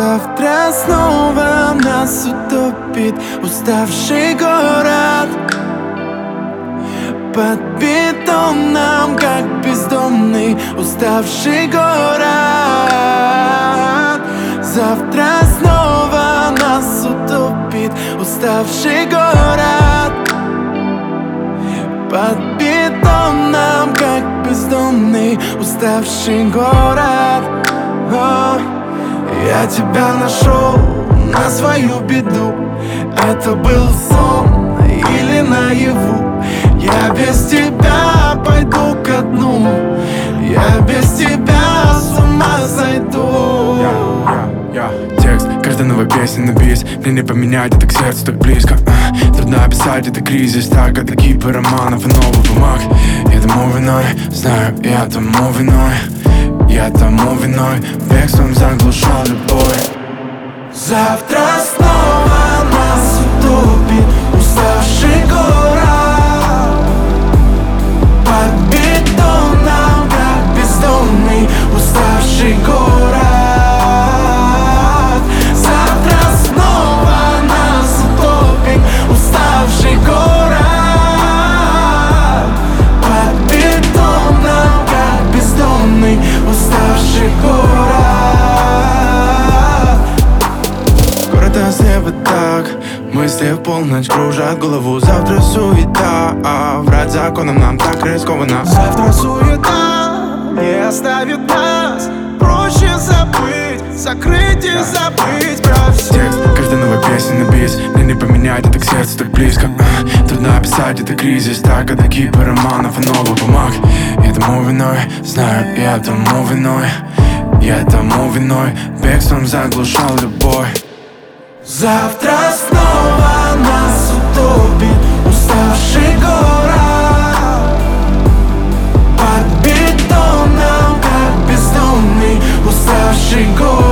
Завтра снова нас утопит уставший город под бетоном, как бездомный уставший город. Завтра снова нас утопит уставший город под бетоном, как бездомный уставший город. Я тебя нашел на свою беду. Это был сон или наяву? Я без тебя пойду ко дну. Я без тебя с ума сойду. Текст каждой новой песни на бис. Мне не поменять, это к сердцу так близко. Трудно описать, это кризис. Так, это кипы романов и новых бумаг. Я тому виной, знаю, я тому виной. Я тому виной, бегством заглушал любовь. Завтра снова нас утопит уставший город под бетоном, как бездомный уставший город. Завтра снова нас утопит уставший город под бетоном, как бездомный уставший город. Слепо так, мысли в полночь кружат голову. Завтра суета, врать законом нам так рискованно. Завтра суета не оставит нас. Проще забыть, закрыть и забыть про все. Текст каждой новой песни на бис. Мне не поменять, это к сердцу так близко. Трудно описать, это кризис. Так, это кипы романов и новых бумаг. Я тому виной, знаю, я тому виной. Я тому виной, бегством заглушал любовь. Завтра снова нас утопит уставший город под бетоном, как бездомный уставший город.